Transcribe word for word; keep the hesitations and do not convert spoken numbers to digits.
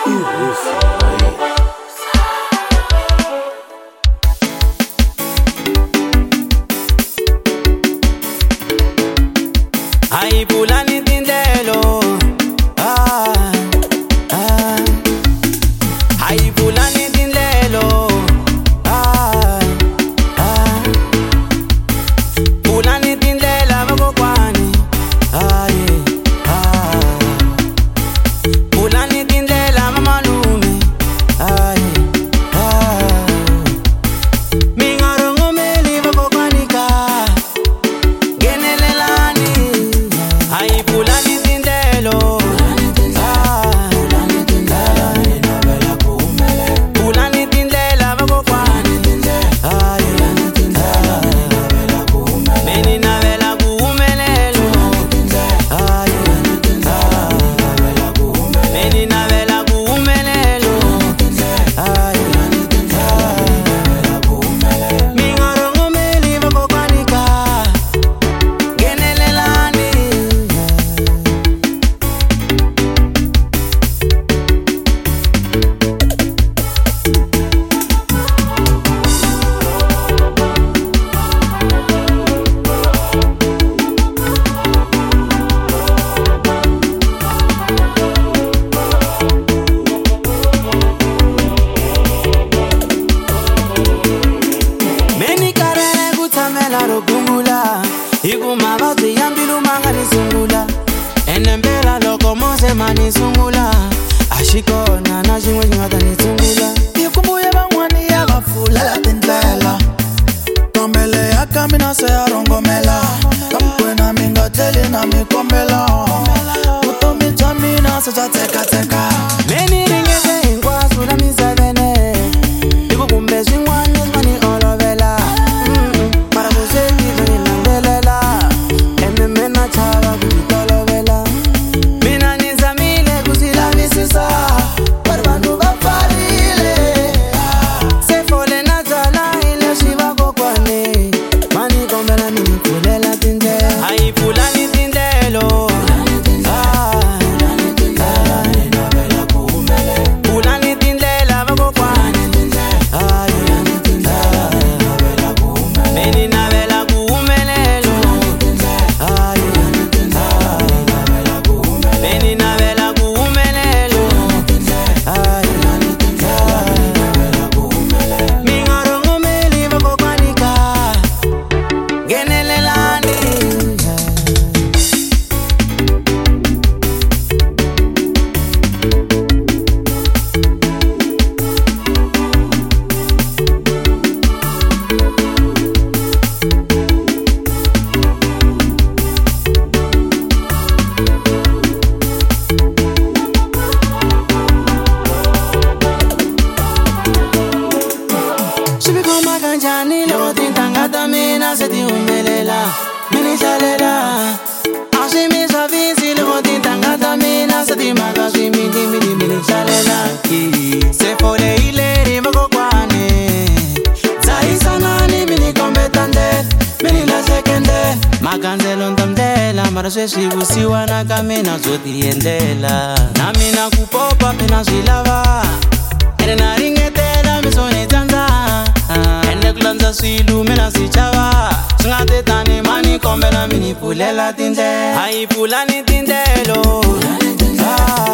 Ay pulani tindelo, ah, ah. Ay pulani tindelo, ah, ah. Pulani tindela makokwani, ah yeah, ah. Pulani tindela mamalume, ah yeah, ah. Mingarongo meli makokwani ka, genelelani. Ay pulani tindelo, ah, pulani tindela makokwani, ah yeah, meni na vela kuumelelo, ah yeah, meni na vela kuumelelo, ah yeah, mingarongo meli makokwani ka, genelelani. Meni karele kutamela rokungula, iguma bazi yambilu mangani sungula, enembela loko mose mani sungula, ashikona na jingwe jingata ni sungula. Ikumbuye bangwani ya gafula tindlela Tomele ya kamina se ya rongomela Kampwe na mingateli na mikombela Utomi chamina se cha teka teka Meni ringeze ingwa sula mizavene, iku kumbe swingwani mani olovela, para kuseki zoni nandelela, ememe na chava kujitolovela. Mina nizamile kusila visisa, Barbanu gafarile se fole na zala ile shiva kokwane, mani kombela mini kulela tinde. Ay pulani tindelo, ah, pulani tindela makokwani, ah yeah, meni na vela kuumelelo, ah yeah, meni na vela kuumelelo, ah yeah, mingarongo meli makokwani ka, genelelani. Shibikoma kanjani leo tintangata mina seti umelela, mini chalela. Ashimi savisi leo tintangata mina seti magashi mini mini mini chalela. Se fole ileri makokwani, zaisa nani mini kombetande, mini la sekende. Makanzelo ntamdela, mara sheshi usiwa na kamina zoti endela. Na mina kupopa pena shilava, ere na ringetela misoni tanza. Ene kulanza swilu mena si chava, singate tani mani kombela mini pulela tinde. Ay pulani tindelo, ah.